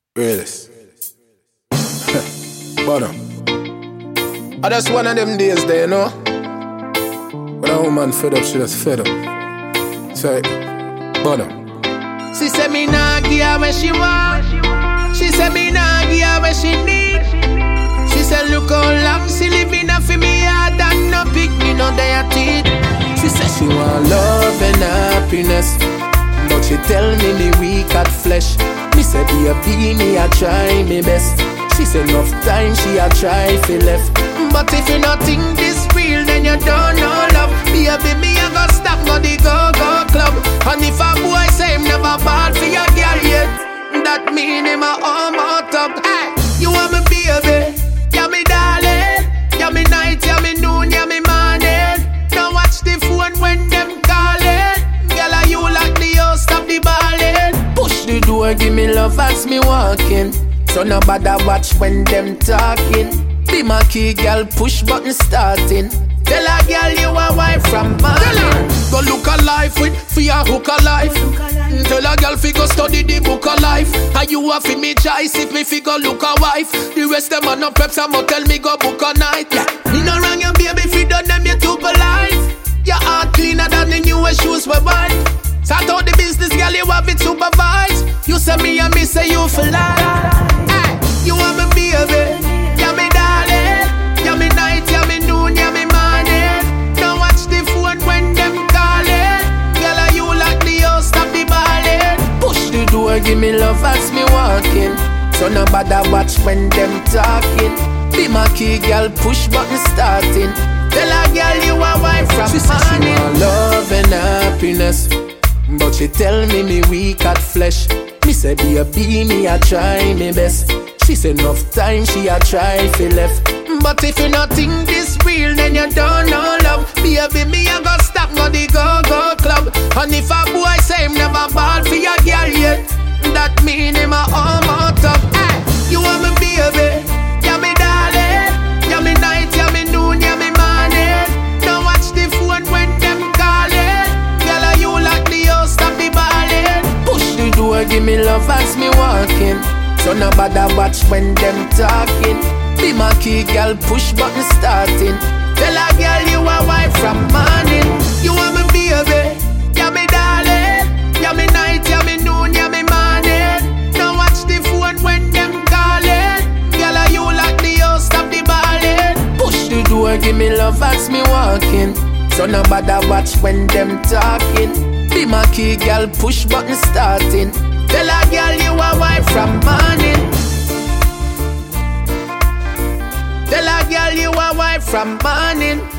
Realist. But I just one of them days there, you know. When a woman fed up, she just fed up. Say, but she said me nah give her what she want. She said me nah give her what she need. She said look how long she living for me hard and no pick me no their teeth. She said she want love and happiness, but she tell me weak at flesh. Me say be me I try me best. She said enough time she a try fi left. But if you not think this real, then you don't know love. Baby, me a go stop go the go-go club. And if a boy say him never bad for your girl yet, that mean him a almost up. Hey, you want me baby, yeah me darling, yeah me night, yeah me noon, yeah me morning. Don't watch the phone when them calling. Girl, are you like the house, stop the ballin'. Push the door, give me love as me walking. So no bother watch when them talking. Be my key, girl, push button starting. Tell a girl you a wife from morning. Go look a life with fear hook a life. Tell a girl fi go study the book of life. And you a fi me choice if me fi go look a wife. The rest them a no preps, I'ma tell me go book a night. Yeah, me no wrong your baby fi done them you too polite. Your heart cleaner than the newest shoes we buy. Start out the business, girl, you have it supervised. You say me and me say you for life. Hey, you want me baby, yeah me darling, yeah me night, yeah me noon, yeah me morning. Don't watch the phone when them calling. Girl, are you like the house, stop the ballin'. Push the door, give me love as me walking. So no bother watch when them talking. Be my key, girl, push button starting. Tell a girl you a wife from morning. She want love and happiness, but she tell me weak at flesh. Me say be me I try me best. She said enough time she a try fi left. But if you not think this real, then you don't know love. Baby, me a go stop go the go-go club. And if a boy say him never ball for your girl yet, that mean him a almost up. Hey, you want me baby, yeah me darling, yeah me night, yeah me noon, yeah me morning. Don't watch the phone when them calling. Girl, are you like the house, stop the ballin'. Push the door, give me love as me walking. So no bother watch when them talking. Be my key, girl, push button starting. Tell a girl you a wife from morning. You want me baby, yeah me darling, yeah me night, yeah me noon, yeah me morning. Don't watch the phone when them calling. Girl, are you like the house, stop the ballin'. Push the door, give me love as me walking. So no bother watch when them talking. Be my key, girl, push button starting. Tell a girl you a wife from morning. Tell a girl you a wife from morning.